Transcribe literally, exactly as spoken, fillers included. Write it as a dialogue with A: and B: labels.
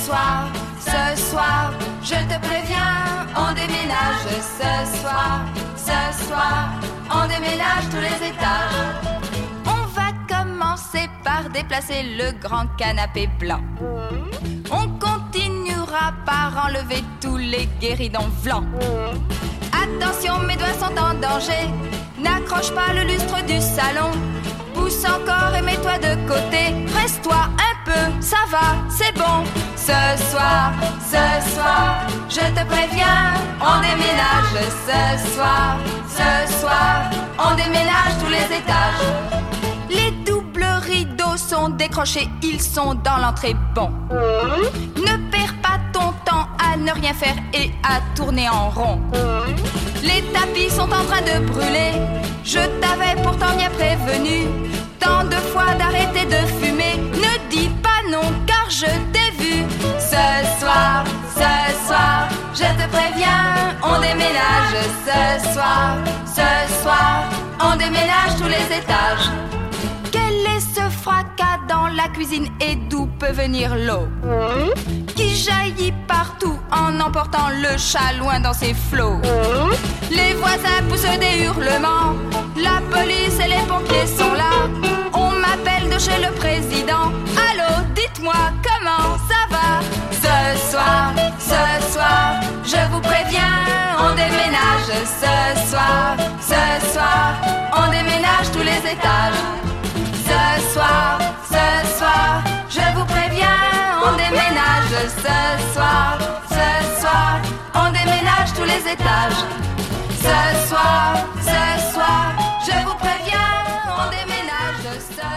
A: soir, ce soir, je te préviens, on déménage. Ce soir, ce soir, on déménage tous les étages. On va commencer par déplacer le grand canapé blanc. On continuera par enlever tous les guéridons blancs. Attention, mes doigts sont en danger. N'accroche pas le lustre du salon. Pousse encore et mets-toi de côté. Presse-toi un peu, ça va, c'est bon. Ce soir, ce soir, je te préviens, on déménage. Ce soir, ce soir, on déménage tous les étages. Les doubles rideaux sont décrochés, ils sont dans l'entrée, bon. Ne perds pas ton temps à ne rien faire et à tourner en rond. Les tapis sont en train de brûler, je t'avais pourtant bien prévenu. Tant de fois d'arrêter de fumer, ne dis pas non car je t'ai vu. Ce soir, ce soir, je te préviens, on déménage. Ce soir, ce soir, on déménage tous les étages. Quel est ce fracas dans la cuisine et d'où peut venir l'eau qui jaillit partout en emportant le chat loin dans ses flots? Les voisins poussent des hurlements, la police et les pompiers sont là. On m'appelle de chez le président. Allô, dites-moi comment ça va? Ce soir, ce soir, je vous préviens, on déménage. Ce soir, ce soir, on déménage tous les étages. Ce soir, ce soir, je vous préviens, on déménage. Ce soir, ce soir, on déménage tous les étages. Ce soir, ce soir, je vous préviens, on déménage. Ce